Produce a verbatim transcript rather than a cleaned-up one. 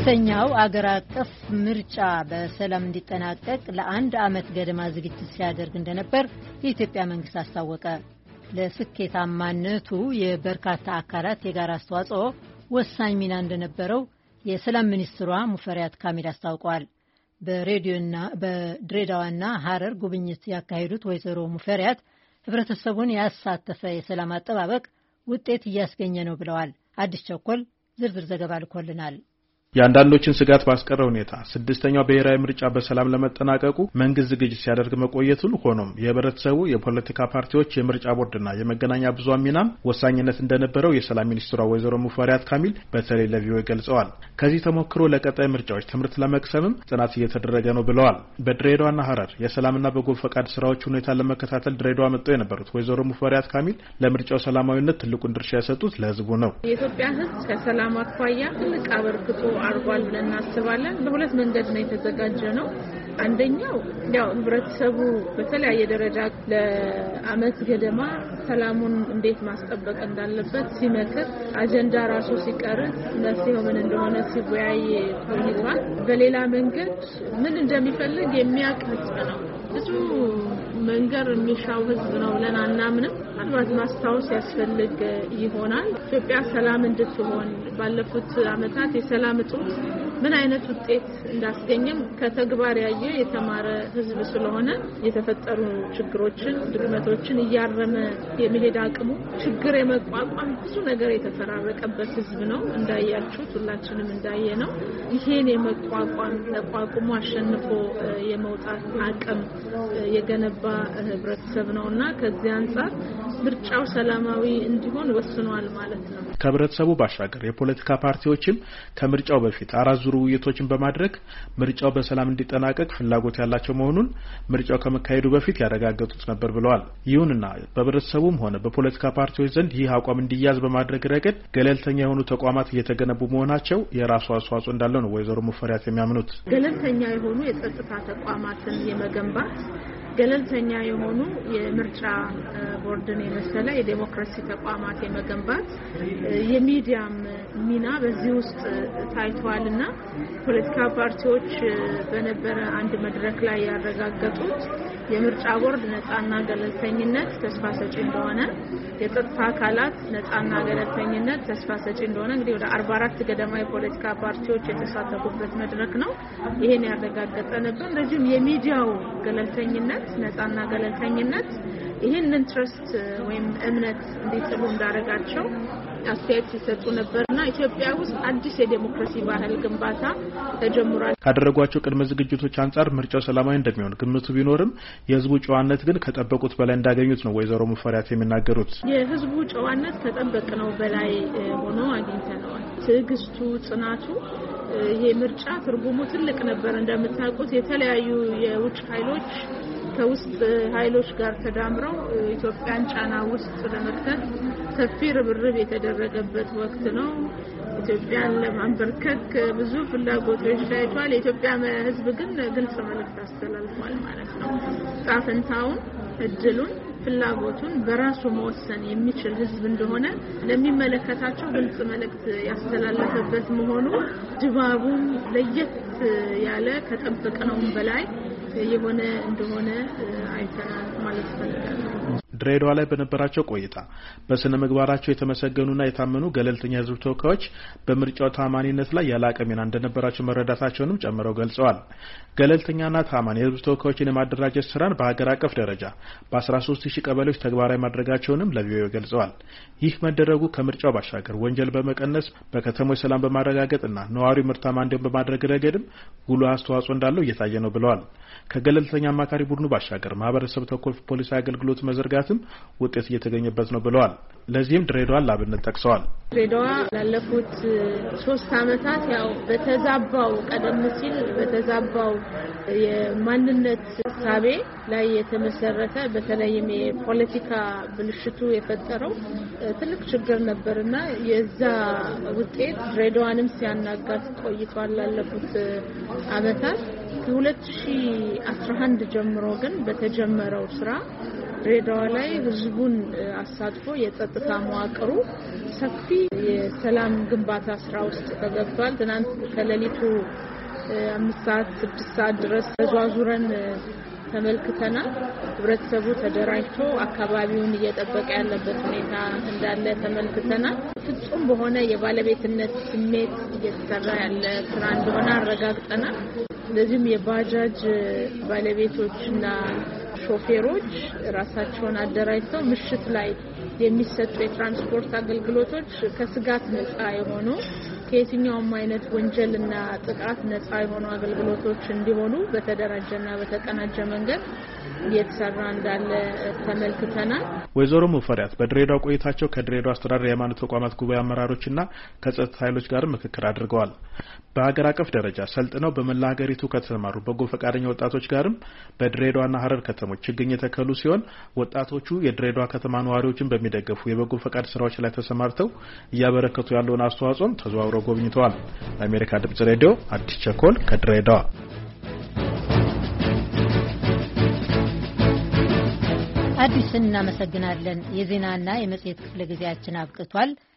ሁለተኛው አገር አቀፍ ምርጫ በሰላም እንዲጠናቀቅ ለአንድ ዓመት ገደማ ዝግጅት ሲያደርግ እንደነበር የኢትዮጵያ መንግስት አስታወቀ። ለስኬታማነቱ የበርካታ አካላት የጋራ አስተዋጽኦ ወሳኝ ሚና እንደነበረው የሰላም ሚኒስትሯ ሙፈሪያት ካሚል አስታውቀዋል። በሬዲዮና በድሬዳዋና ሐረር ጉብኝት ያካሄዱት ወይዘሮ ሙፈሪያት ህብረተሰቡን ያሳተፈ የሰላም አጠባበቅ ውጤት እያስገኘ ነው ብለዋል። አዲስ ቸኮል ዝርዝር ዘገባ ልኮልናል። ያንዳንዶችን ስጋት ባስቀረ ሁኔታ ስድስተኛው ብሔራዊ ምርጫ በሰላም ለመጠናቀቁ መንግስት ዝግጅት ሲያደርግ መቆየቱን ሆኖም የህብረተሰቡ የፖለቲካ ፓርቲዎች የምርጫ ቦርድና የመገናኛ ብዙሃን ሚናም ወሳኝነት እንደነበረው የሰላም ሚኒስትሯ ወይዘሮ ሙፈሪያት ካሚል በተለይ ለቪኦኤ ገልጸዋል። ከዚህ ተሞክሮ ለቀጣይ ምርጫዎች ትምህርት ለመቅሰምም ጥናት እየተደረገ ነው ብለዋል። በድሬዳዋና ሐረር የሰላምና በጎ ፈቃድ ስራዎች ሁኔታ ለመከታተል ድሬዳዋ መጥተው የነበሩት ወይዘሮ ሙፈሪያት ካሚል ለምርጫው ሰላማዊነት ትልቁን ድርሻ የሰጡት ለህዝቡ ነው። የኢትዮጵያ ህዝብ ከሰላም አኳያ ትልቅ አበርክቶ አርጓል ብለን እናስባለን። በሁለት መንገድ ነው የተዘጋጀ ነው። አንደኛው ያው ህብረተሰቡ በተለያየ ደረጃ ለአመት ገደማ ሰላሙን እንዴት ማስጠበቅ እንዳለበት ሲመክር አጀንዳ ራሱ ሲቀርብ መፍትሄው ምን እንደሆነ ሲወያይ ቆይቷል። በሌላ መንገድ ምን እንደሚፈልግ የሚያውቅ ህዝብ ነው። ብዙ መንገር የሚሻው ህዝብ ነው ብለን አናምንም። ምናልባት ማስታወስ ያስፈልግ ይሆናል። ኢትዮጵያ ሰላም እንድትሆን ባለፉት አመታት የሰላም እጦት ምን አይነት ውጤት እንዳስገኘም ከተግባር ያየ የተማረ ህዝብ ስለሆነ የተፈጠሩ ችግሮችን ድክመቶችን እያረመ የመሄድ አቅሙ ችግር የመቋቋም ብዙ ነገር የተፈራረቀበት ህዝብ ነው። እንዳያችሁት ሁላችንም እንዳየ ነው። ይሄን የመቋቋም ተቋቁሞ አሸንፎ የመውጣት አቅም የገነባ ህብረተሰብ ነውና ከዚህ አንፃር ምርጫው ሰላማዊ እንዲሆን ወስኗል ማለት ነው። ከህብረተሰቡ ባሻገር የፖለቲካ ፓርቲዎችም ከምርጫው በፊት አራት ዙር ውይይቶችን በማድረግ ምርጫው በሰላም እንዲጠናቀቅ ፍላጎት ያላቸው መሆኑን ምርጫው ከመካሄዱ በፊት ያረጋገጡት ነበር ብለዋል። ይሁንና በህብረተሰቡም ሆነ በፖለቲካ ፓርቲዎች ዘንድ ይህ አቋም እንዲያዝ በማድረግ ረገድ ገለልተኛ የሆኑ ተቋማት እየተገነቡ መሆናቸው የራሱ አስተዋጽኦ እንዳለው ነው ወይዘሮ ሙፈሪያት የሚያምኑት። ገለልተኛ የሆኑ የጸጥታ ተቋማትን የመገንባት ገለልተኛ የሆኑ የምርጫ ቦርድን የመሰለ የዲሞክራሲ ተቋማት የመገንባት የሚዲያም ሚና በዚህ ውስጥ ታይቷልና ፖለቲካ ፓርቲዎች በነበረ አንድ መድረክ ላይ ያረጋገጡት የምርጫ ቦርድ ነፃና ገለልተኝነት ተስፋ ሰጪ እንደሆነ የጸጥታ አካላት ነፃና ገለልተኝነት ተስፋ ሰጪ እንደሆነ እንግዲህ ወደ አርባ አራት ገደማ የፖለቲካ ፓርቲዎች የተሳተፉበት መድረክ ነው። ይሄን ያረጋገጠ ነበር። እንደዚሁም የሚዲያው ገለልተኝነት ነፃና ገለልተኝነት ይሄንን ትረስት ወይም እምነት እንዲጥሉ እንዳረጋቸው አስተያየት ሲሰጡ ነበርና ኢትዮጵያ ውስጥ አዲስ የዲሞክራሲ ባህል ግንባታ ተጀምሯል። ካደረጓቸው ቅድመ ዝግጅቶች አንፃር ምርጫው ሰላማዊ እንደሚሆን ግምቱ ቢኖርም የህዝቡ ጨዋነት ግን ከጠበቁት በላይ እንዳገኙት ነው ወይዘሮ ሙፈሪያት የሚናገሩት። የህዝቡ ጨዋነት ከጠበቅነው በላይ ሆኖ አግኝተነዋል። ትዕግስቱ፣ ጽናቱ ይሄ ምርጫ ትርጉሙ ትልቅ ነበር። እንደምታውቁት የተለያዩ የውጭ ኃይሎች ከውስጥ ኃይሎች ጋር ተዳምረው ኢትዮጵያን ጫና ውስጥ ለመክተት ሰፊ ርብርብ የተደረገበት ወቅት ነው። ኢትዮጵያን ለማንበርከክ ብዙ ፍላጎቶች ታይቷል። የኢትዮጵያ ህዝብ ግን ግልጽ መልእክት አስተላልፏል ማለት ነው። ጣፈንታውን እድሉን ፍላጎቱን በራሱ መወሰን የሚችል ህዝብ እንደሆነ ለሚመለከታቸው ግልጽ መልእክት ያስተላለፈበት መሆኑ ድባቡም ለየት ያለ ከጠበቅነው በላይ የሆነ እንደሆነ አይተናል ማለት ፈልጋለሁ። ድሬዳዋ ላይ በነበራቸው ቆይታ በስነ ምግባራቸው የተመሰገኑና የታመኑ ገለልተኛ ህዝብ ተወካዮች በምርጫው ታማኒነት ላይ ያላቀ ሚና እንደነበራቸው መረዳታቸውንም ጨምረው ገልጸዋል። ገለልተኛና ታማኒ የህዝብ ተወካዮችን የማደራጀት ስራን በሀገር አቀፍ ደረጃ በአስራ ሶስት ሺህ ቀበሌዎች ተግባራዊ ማድረጋቸውንም ለቪኦኤ ገልጸዋል። ይህ መደረጉ ከምርጫው ባሻገር ወንጀል በመቀነስ በከተሞች ሰላም በማረጋገጥና ነዋሪው ምርታማ እንዲሆን በማድረግ ረገድም ጉልህ አስተዋጽኦ እንዳለው እየታየ ነው ብለዋል። ከገለልተኛ አማካሪ ቡድኑ ባሻገር ማህበረሰብ ተኮር ፖሊስ አገልግሎት መዘርጋትም ውጤት እየተገኘበት ነው ብለዋል። ለዚህም ድሬዳዋን ላብነት ጠቅሰዋል። ድሬዳዋ ላለፉት ሶስት አመታት ያው በተዛባው ቀደም ሲል በተዛባው የማንነት ሳቤ ላይ የተመሰረተ በተለይም የፖለቲካ ብልሽቱ የፈጠረው ትልቅ ችግር ነበርና የዛ ውጤት ድሬዳዋንም ሲያናጋት ቆይቷል ላለፉት አመታት። ከሁለት ሺህ አስራ አንድ ጀምሮ ግን በተጀመረው ስራ ድሬዳዋ ላይ ህዝቡን አሳትፎ የጸጥታ መዋቅሩ ሰፊ የሰላም ግንባታ ስራ ውስጥ ተገብቷል። ትናንት ከሌሊቱ አምስት ሰዓት ስድስት ሰዓት ድረስ ተዟዙረን ተመልክተናል። ህብረተሰቡ ተደራጅቶ አካባቢውን እየጠበቀ ያለበት ሁኔታ እንዳለ ተመልክተናል። ፍጹም በሆነ የባለቤትነት ስሜት እየተሰራ ያለ ስራ እንደሆነ አረጋግጠናል። ለዚህም የባጃጅ ባለቤቶችና ሾፌሮች ራሳቸውን አደራጅተው ምሽት ላይ የሚሰጡ የትራንስፖርት አገልግሎቶች ከስጋት ነፃ የሆኑ ከየትኛውም አይነት ወንጀልና ጥቃት ነፃ የሆኑ አገልግሎቶች እንዲሆኑ በተደራጀና በተቀናጀ መንገድ እየተሰራ እንዳለ ተመልክተናል። ወይዘሮ ሙፈሪያት በድሬዳዋ ቆይታቸው ከድሬዳዋ አስተዳደር የሃይማኖት ተቋማት ጉባኤ አመራሮችና ከጸጥታ ኃይሎች ጋር ምክክር አድርገዋል። በሀገር አቀፍ ደረጃ ሰልጥነው በመላ ሀገሪቱ ከተሰማሩ በጎ ፈቃደኛ ወጣቶች ጋርም በድሬዳዋና ሀረር ከተሞች ችግኝ የተከሉ ሲሆን ወጣቶቹ የድሬዳዋ ከተማ ነዋሪዎችን በሚደገፉ የበጎ ፈቃድ ስራዎች ላይ ተሰማርተው እያበረከቱ ያለውን አስተዋጽኦም ተዘዋውረው ጎብኝተዋል። ለአሜሪካ ድምጽ ሬዲዮ አዲስ ቸኮል ከድሬዳዋ። አዲስን እናመሰግናለን። የዜናና የመጽሔት ክፍለ ጊዜያችን አብቅቷል።